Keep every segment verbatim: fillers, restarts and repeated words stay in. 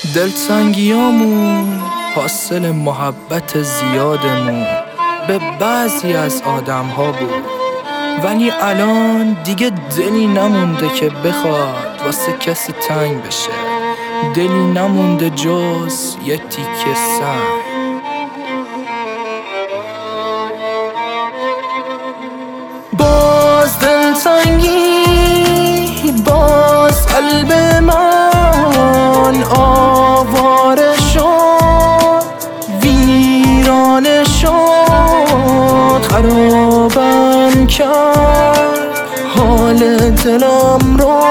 دلتنگیامون حاصل محبت زیادمون به بعضی از آدم ها بود، ولی الان دیگه دلی نمونده که بخواد واسه کسی تنگ بشه. دلی نمونده جز یه تیکه سنگ. باز دلتنگی، باز قلب من آواره شد، ویرانه شد، خرابم کرد، حال دلم رو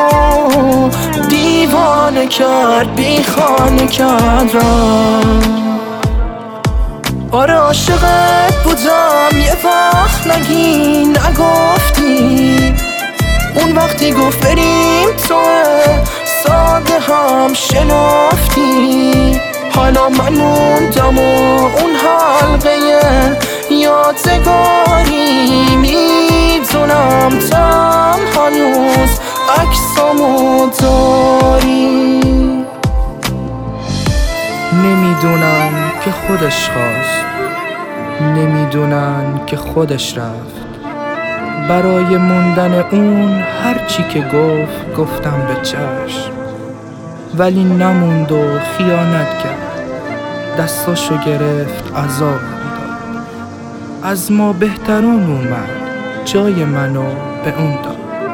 دیوانه کرد، بی خانه کرد رم. آره عاشقت بودم، یه وقت نگی نگفتی، اون وقتی گفت بریم توه ساده هم شنفتی. حالا من موندم و اون حلقه یادگاری، میدونم تم هنوز عکسامو داری. نمیدونم که خودش خواست، نمیدونن که خودش رفت. برای موندن اون هرچی که گفت گفتم به چشم، ولی نموند و خیانت کرد، دستاشو گرفت عذاب داد. از ما بهترون اومد، جای منو به اون داد.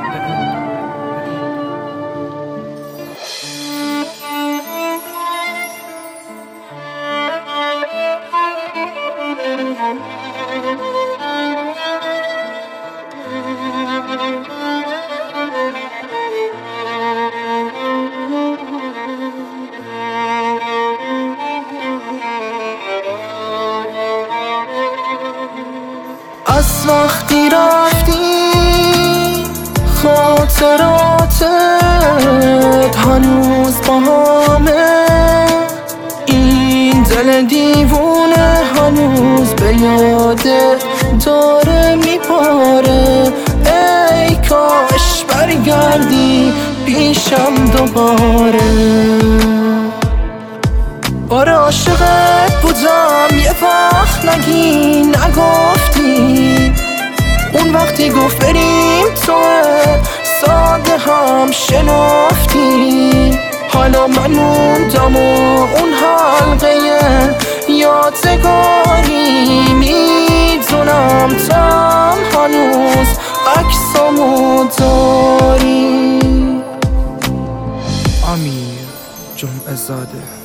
از وقتی رفتی خاطراتت هنوز با همه، این دل دیوونه هنوز به یاده داره میپاره. ای کاش برگردی پیشم دوباره. آره عاشقت بودم، یه وقت نگی نگفتی، اون وقتی گفت بریم توه ساده هم شنفتی. حالا من موندم و اون حلقه یادگاری، میدونم تم هنوز عکسامو داری. امیر جمعه زاده.